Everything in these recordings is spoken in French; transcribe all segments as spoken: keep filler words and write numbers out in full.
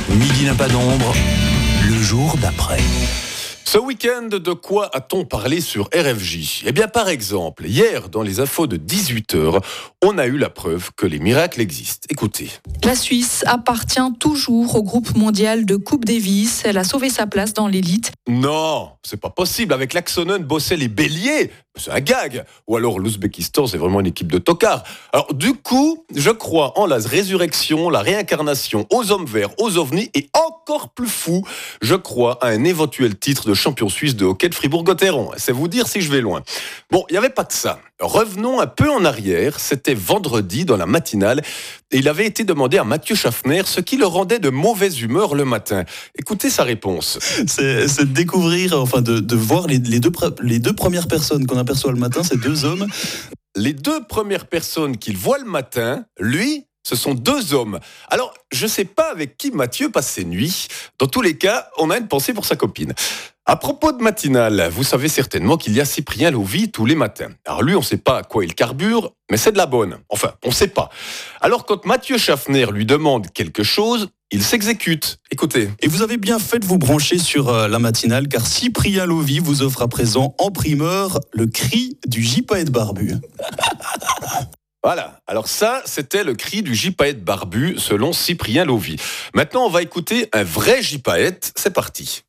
Midi n'a pas d'ombre, le jour d'après. Ce week-end, de quoi a-t-on parlé sur R F J ? Eh bien, par exemple, hier, dans les infos de dix-huit heures, on a eu la preuve que les miracles existent. Écoutez. La Suisse appartient toujours au groupe mondial de Coupe Davis. Elle a sauvé sa place dans l'élite. Non, c'est pas possible. Avec l'Axonen bossaient les béliers. C'est un gag. Ou alors l'Ouzbékistan, c'est vraiment une équipe de tocards. Alors, du coup, je crois en la résurrection, la réincarnation, aux hommes verts, aux ovnis et encore plus fou, je crois à un éventuel titre de champion suisse de hockey de Fribourg-Gotteron. C'est vous dire si je vais loin. Bon, il n'y avait pas que ça. Revenons un peu en arrière. C'était vendredi dans la matinale et il avait été demandé à Mathieu Schaffner ce qui le rendait de mauvaise humeur le matin. Écoutez sa réponse. C'est, c'est de découvrir, enfin de, de voir les, les, deux, les deux premières personnes qu'on aperçoit le matin, ces deux hommes. Les deux premières personnes qu'il voit le matin, lui, ce sont deux hommes. Alors, je ne sais pas avec qui Mathieu passe ses nuits. Dans tous les cas, on a une pensée pour sa copine. À propos de matinale, vous savez certainement qu'il y a Cyprien Lovi tous les matins. Alors lui, on ne sait pas à quoi il carbure, mais c'est de la bonne. Enfin, on ne sait pas. Alors quand Mathieu Schaffner lui demande quelque chose, il s'exécute. Écoutez. Et vous avez bien fait de vous brancher sur euh, la matinale, car Cyprien Lovi vous offre à présent en primeur le cri du gypaète barbu. Voilà, alors ça, c'était le cri du gypaète barbu, selon Cyprien Lovi. Maintenant, on va écouter un vrai gypaète. C'est parti.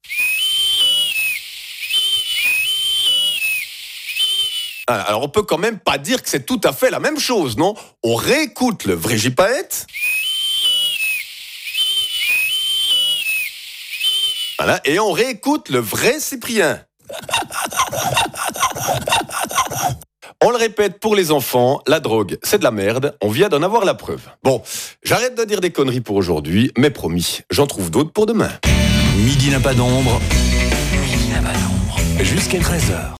Alors, on peut quand même pas dire que c'est tout à fait la même chose, non ? On réécoute le vrai gypaète. Voilà, et on réécoute le vrai Cyprien. On le répète pour les enfants, la drogue, c'est de la merde, on vient d'en avoir la preuve. Bon, j'arrête de dire des conneries pour aujourd'hui, mais promis, j'en trouve d'autres pour demain. Midi n'a pas d'ombre, midi n'a pas d'ombre, jusqu'à treize heures.